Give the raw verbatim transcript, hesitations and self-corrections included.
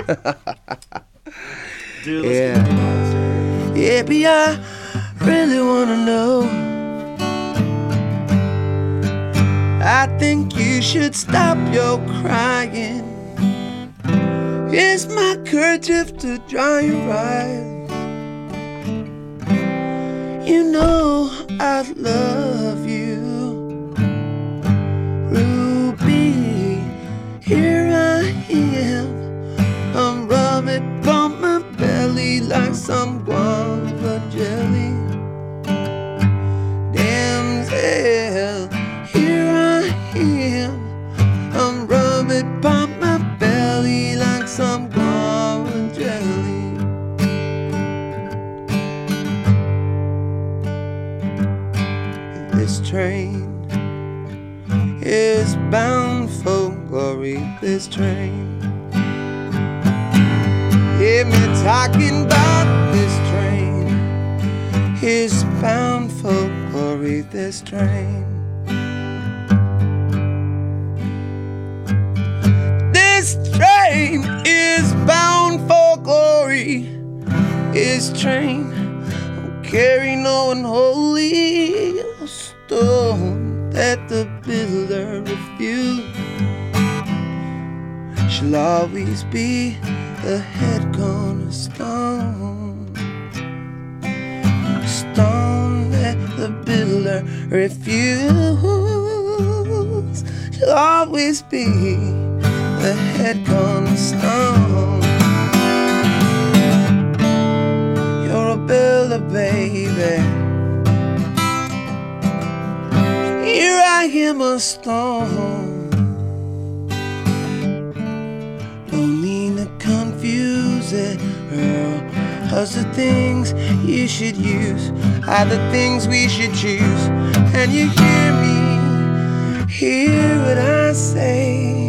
Dude, let's Yeah. get the monster. Yeah, but I really wanna know. I think you should stop your crying. Here's my kerchief to dry your eyes. You know I love you, Ruby. Here I am. I'm rubbing on my belly like some guava jelly. Damsel, here I am. I'm rubbing on my belly like some guava jelly. This train is bound for glory. This train. Hear me talking about this train is bound for glory. This train. This train is bound for glory. This train will carry no unholy stone that the builder refused. She'll always be the head cornerstone, stone that the builder refused. She'll always be the head cornerstone. You're a builder, baby. Here I am, a stone. Don't mean to confuse it, girl. Cause the things you should use are the things we should choose. And you hear me, hear what I say.